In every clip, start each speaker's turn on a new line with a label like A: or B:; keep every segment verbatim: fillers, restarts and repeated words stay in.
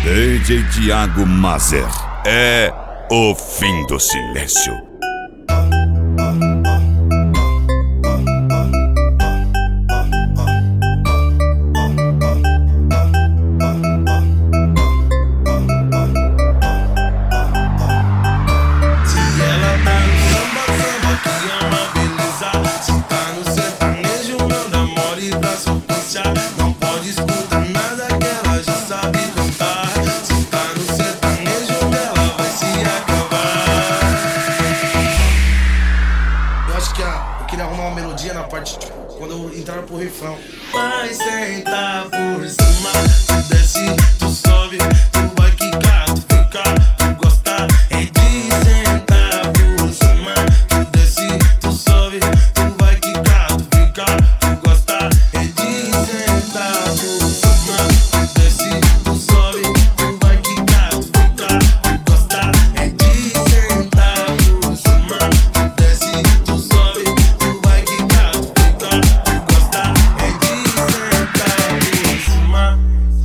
A: D J Thiago Mazer é o fim do silêncio.
B: Não pode escutar nada que ela já sabe cantar. Se tá no sertanejo, ela vai se acabar. Eu acho que a, eu queria arrumar uma melodia na parte, tipo, quando eu entrar pro refrão. Vai sentar por cima, tu desce, tu sobe, tu vai quicar, tu fica, tu gosta é de sentar por cima. Tu desce, tu sobe, tu vai quicar, tu fica, tu gosta é de sentar por cima. Tu desce, tu sobe, tu vai quicar, tu fica, tu gosta é de sentar por cima. Tu desce, tu sobe, tu vai quicar, tu fica, tu gosta é de sentar por cima.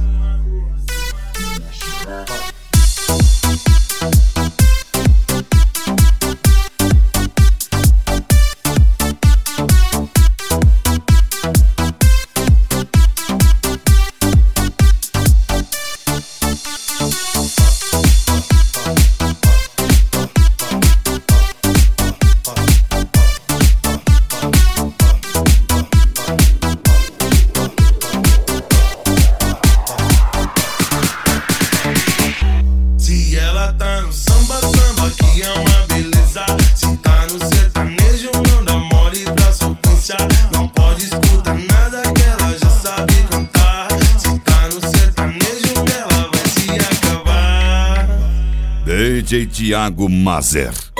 B: Se ela tá no samba, samba que é uma beleza. Se tá no sertanejo, não dá mole pra sofrência. Não pode escutar nada que ela já sabe cantar. Se tá no sertanejo, ela vai se acabar.
A: D J Thiago Mazer